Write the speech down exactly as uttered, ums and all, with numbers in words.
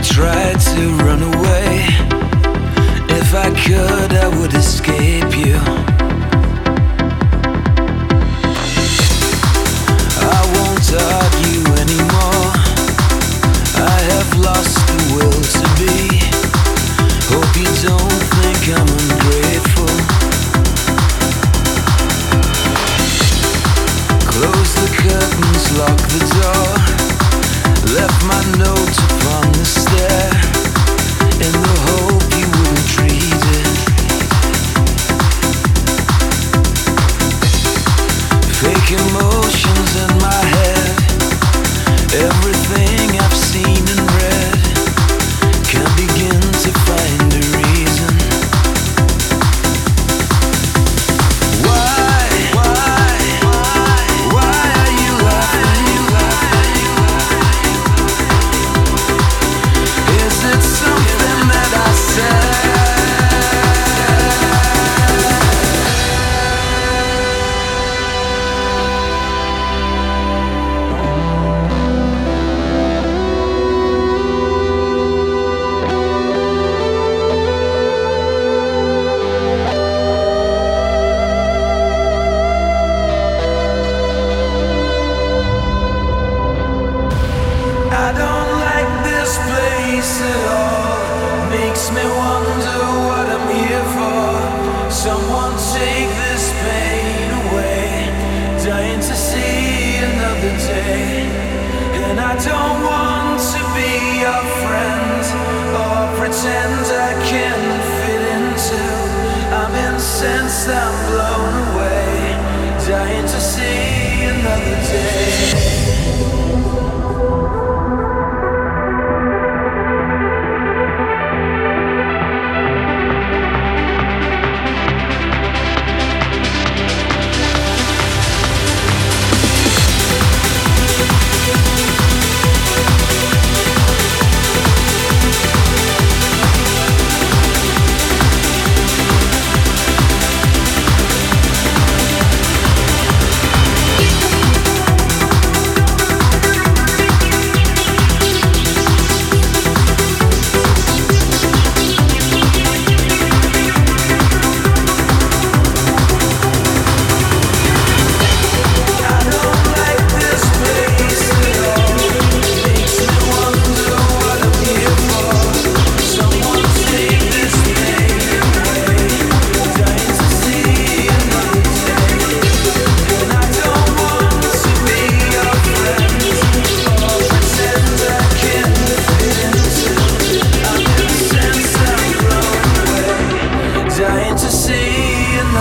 tried to run away. If I could, I would escape you. I won't argue anymore. I have lost the will to be. Hope you don't think I'm ungrateful. Close the curtains, lock the door. Left my note upon the stair, in the hope you wouldn't read it. Fake emotions in my head. Everything I've seen and read. Can't begin to find a reason. Why, why, why, why are you laughing? Is it something that I said? I don't like this place at all. Makes me wonder what I'm here for. Someone take this pain away. Dying to see another day. And I don't want to be your friend or pretend I can fit into. I'm incensed, I'm blown away. Dying to see another day.